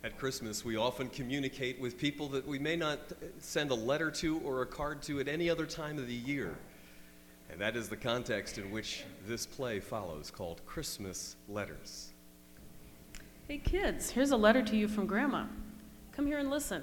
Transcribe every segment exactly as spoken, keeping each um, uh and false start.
At Christmas, we often communicate with people that we may not send a letter to or a card to at any other time of the year. And that is the context in which this play follows, called Christmas Letters. Hey kids, here's a letter to you from Grandma. Come here and listen.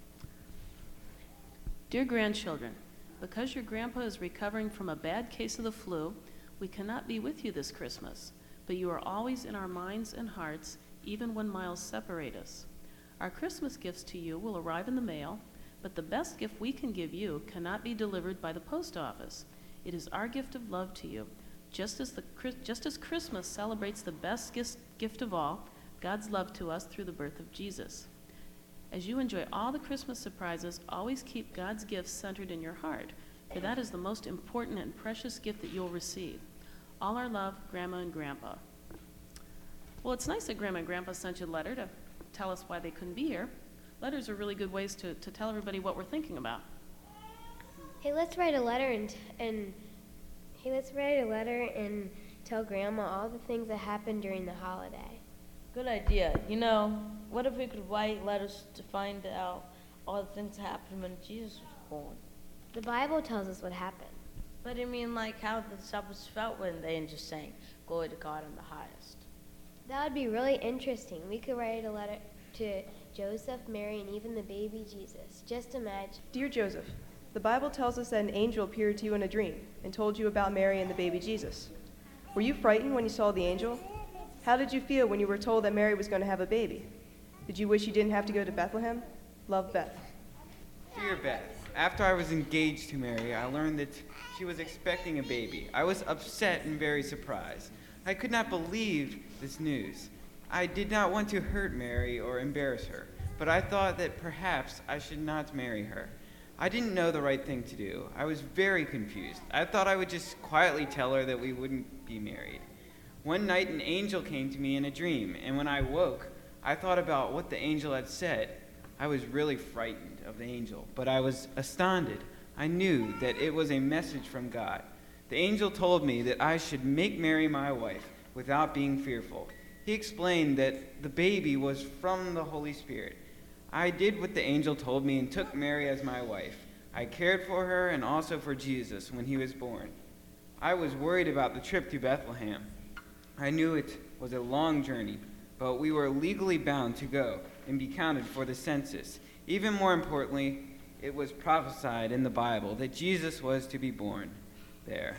Dear grandchildren, because your grandpa is recovering from a bad case of the flu, we cannot be with you this Christmas, but you are always in our minds and hearts, even when miles separate us. Our Christmas gifts to you will arrive in the mail, but the best gift we can give you cannot be delivered by the post office. It is our gift of love to you. Just as, the, just as Christmas celebrates the best gift of all, God's love to us through the birth of Jesus. As you enjoy all the Christmas surprises, always keep God's gifts centered in your heart, for that is the most important and precious gift that you'll receive. All our love, Grandma and Grandpa. Well, it's nice that Grandma and Grandpa sent you a letter to tell us why they couldn't be here. Letters are really good ways to, to tell everybody what we're thinking about. Hey, let's write a letter and and hey, let's write a letter and tell Grandma all the things that happened during the holiday. Good idea. You know, what if we could write letters to find out all the things that happened when Jesus was born? The Bible tells us what happened. But I mean, like how the disciples felt when they just sang, "Glory to God in the highest." That would be really interesting. We could write a letter to Joseph, Mary, and even the baby Jesus. Just imagine. Dear Joseph, the Bible tells us that an angel appeared to you in a dream and told you about Mary and the baby Jesus. Were you frightened when you saw the angel? How did you feel when you were told that Mary was going to have a baby? Did you wish you didn't have to go to Bethlehem? Love, Beth. Dear Beth, after I was engaged to Mary, I learned that she was expecting a baby. I was upset and very surprised. I could not believe this news. I did not want to hurt Mary or embarrass her, but I thought that perhaps I should not marry her. I didn't know the right thing to do. I was very confused. I thought I would just quietly tell her that we wouldn't be married. One night an angel came to me in a dream, and when I woke, I thought about what the angel had said. I was really frightened of the angel, but I was astounded. I knew that it was a message from God. The angel told me that I should make Mary my wife without being fearful. He explained that the baby was from the Holy Spirit. I did what the angel told me and took Mary as my wife. I cared for her and also for Jesus when he was born. I was worried about the trip to Bethlehem. I knew it was a long journey, but we were legally bound to go and be counted for the census. Even more importantly, it was prophesied in the Bible that Jesus was to be born there.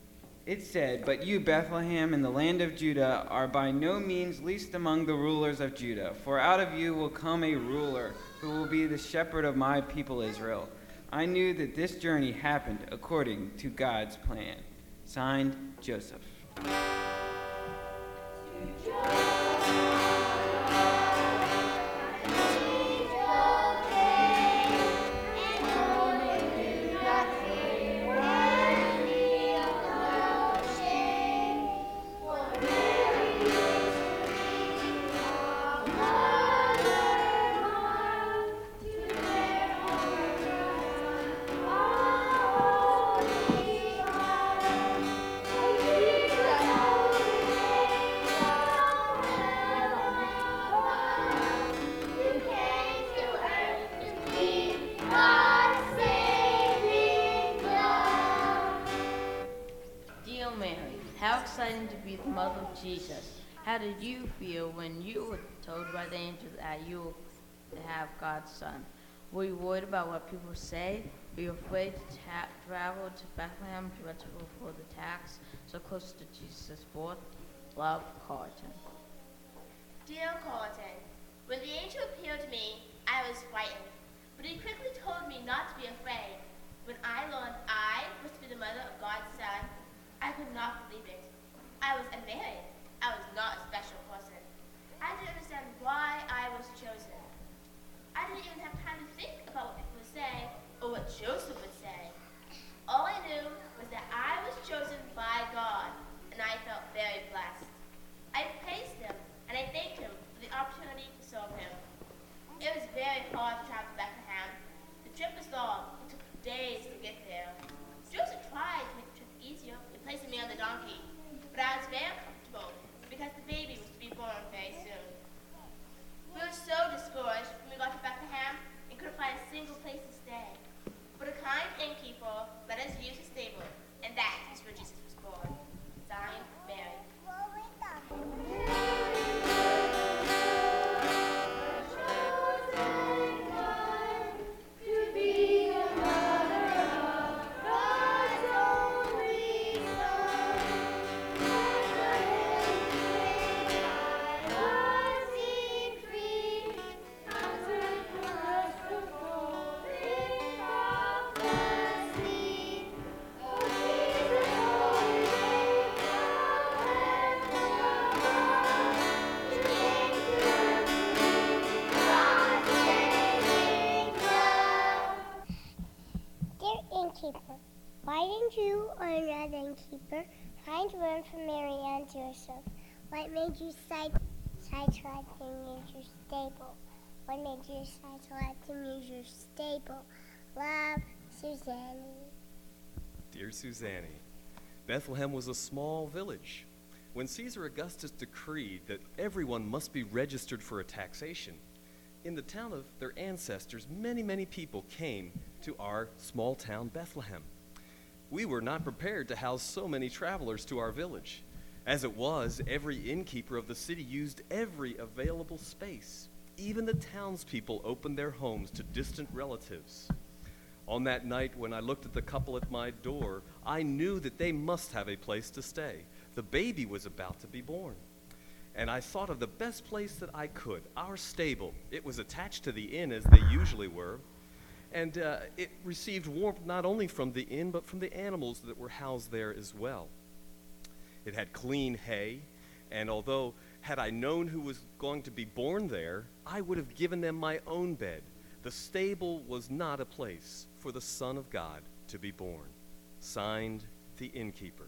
It said, "But you, Bethlehem, in the land of Judah, are by no means least among the rulers of Judah, for out of you will come a ruler who will be the shepherd of my people Israel." I knew that this journey happened according to God's plan. Signed, Joseph. Jesus, how did you feel when you were told by the angel that you were to have God's son? Were you worried about what people say? Were you afraid to ta- travel to Bethlehem to register for the tax so close to Jesus' birth? Love, Carlton. Dear Carlton, when the angel appeared to me, I was frightened, but he quickly told me not to be afraid. When I learned I was to be the mother of God's son, I could not believe it. I was unmarried. I was not a special person. I didn't understand why I was chosen. I didn't even have time to think about what people would say or what Joseph would say. All I knew was that I was chosen by God, and I felt very blessed. I praised him, and I thanked him for the opportunity to serve him. It was very hard to travel to Bethlehem. The trip was long. It took days to get there. Joseph tried to make the trip easier by placing me on the donkey, but I was very uncomfortable Why didn't you learn as an innkeeper? Trying to learn from Mary and Joseph. What made you decide sidetrack and use your stable? What made you decide to let them use your stable? Love, Susanne. Dear Susanne, Bethlehem was a small village. When Caesar Augustus decreed that everyone must be registered for a taxation, in the town of their ancestors, many, many people came to our small town, Bethlehem. We were not prepared to house so many travelers to our village. As it was, every innkeeper of the city used every available space. Even the townspeople opened their homes to distant relatives. On that night, when I looked at the couple at my door, I knew that they must have a place to stay. The baby was about to be born. And I thought of the best place that I could, our stable. It was attached to the inn, as they usually were. And uh, it received warmth not only from the inn, but from the animals that were housed there as well. It had clean hay, and although had I known who was going to be born there, I would have given them my own bed. The stable was not a place for the Son of God to be born. Signed, the innkeeper.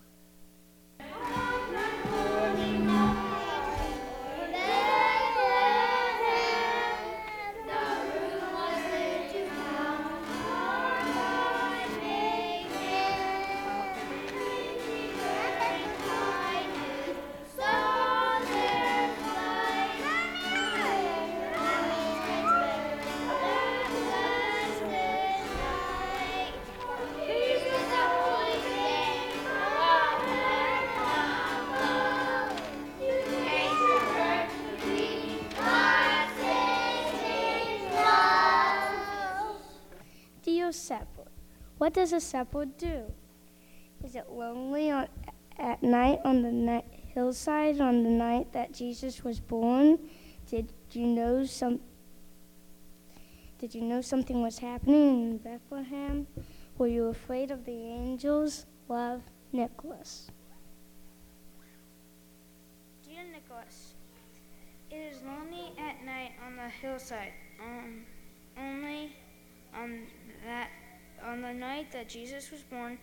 Shepherd. What does a shepherd do? Is it lonely on, at night on the night, hillside on the night that Jesus was born? Did you know some? Did you know something was happening in Bethlehem? Were you afraid of the angels? Love, Nicholas. Dear Nicholas, it is lonely at night on the hillside. Um, only on that on the night that Jesus was born.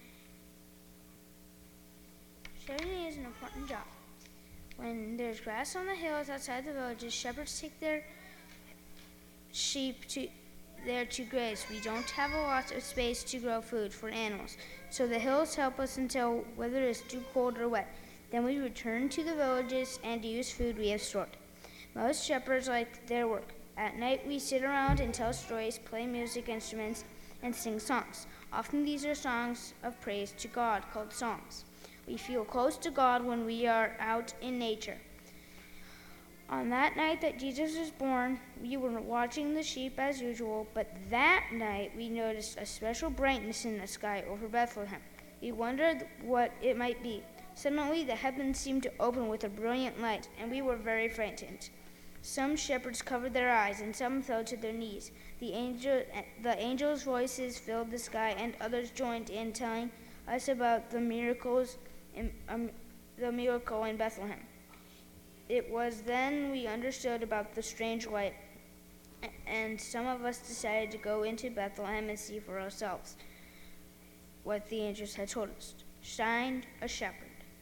Shepherding is an important job. When there's grass on the hills outside the villages, shepherds take their sheep to there to graze. We don't have a lot of space to grow food for animals, so the hills help us until weather is too cold or wet. Then we return to the villages and use food we have stored. Most shepherds like their work. At night, we sit around and tell stories, play music instruments, and sing songs. Often these are songs of praise to God called songs. We feel close to God when we are out in nature. On that night that Jesus was born, we were watching the sheep as usual, but that night we noticed a special brightness in the sky over Bethlehem. We wondered what it might be. Suddenly, the heavens seemed to open with a brilliant light, and we were very frightened. Some shepherds covered their eyes, and some fell to their knees. The angel, the angels' voices filled the sky, and others joined in telling us about the miracles, in, um, the miracle in Bethlehem. It was then we understood about the strange light, and some of us decided to go into Bethlehem and see for ourselves what the angels had told us. Signed, a shepherd.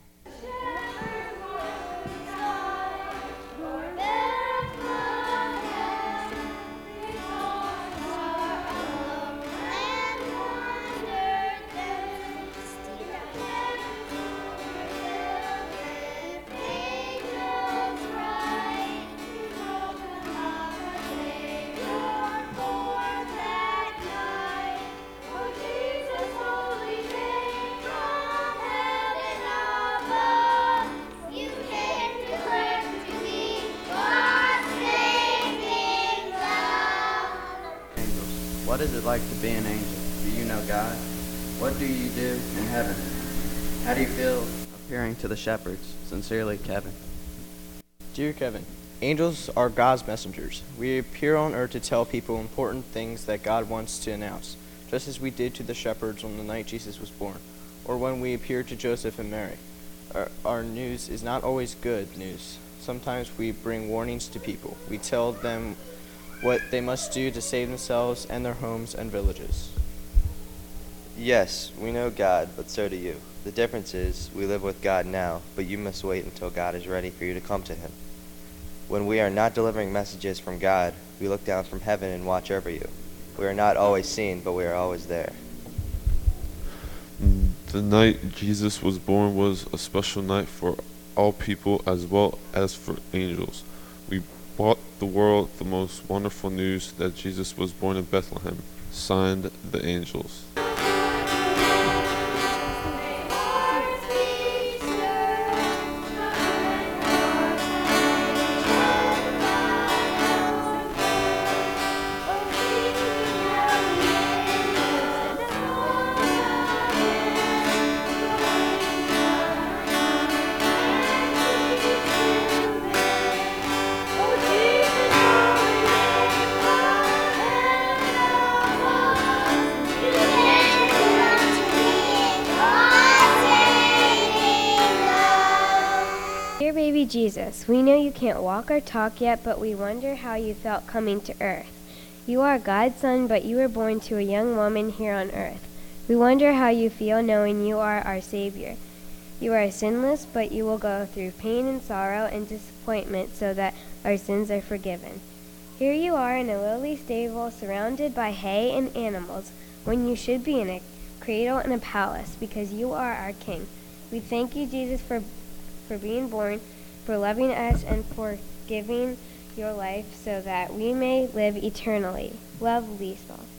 What is it like to be an angel? Do you know God? What do you do in heaven? How do you feel appearing to the shepherds? Sincerely, Kevin. Dear Kevin, angels are God's messengers. We appear on earth to tell people important things that God wants to announce, just as we did to the shepherds on the night Jesus was born, or when we appeared to Joseph and Mary. Our, our news is not always good news. Sometimes we bring warnings to people. We tell them what they must do to save themselves and their homes and villages. Yes, we know God, but so do you. The difference is, we live with God now, but you must wait until God is ready for you to come to him. When we are not delivering messages from God, we look down from heaven and watch over you. We are not always seen, but we are always there. The night Jesus was born was a special night for all people as well as for angels. We brought the world the most wonderful news that Jesus was born in Bethlehem. Signed, the angels. Dear baby Jesus, we know you can't walk or talk yet, but we wonder how you felt coming to earth. You are God's son, but you were born to a young woman here on earth. We wonder how you feel knowing you are our Savior. You are sinless, but you will go through pain and sorrow and disappointment so that our sins are forgiven. Here you are in a lowly stable surrounded by hay and animals when you should be in a cradle in a palace because you are our King. We thank you, Jesus, for for being born, for loving us, and for giving your life so that we may live eternally. Love, Lisa.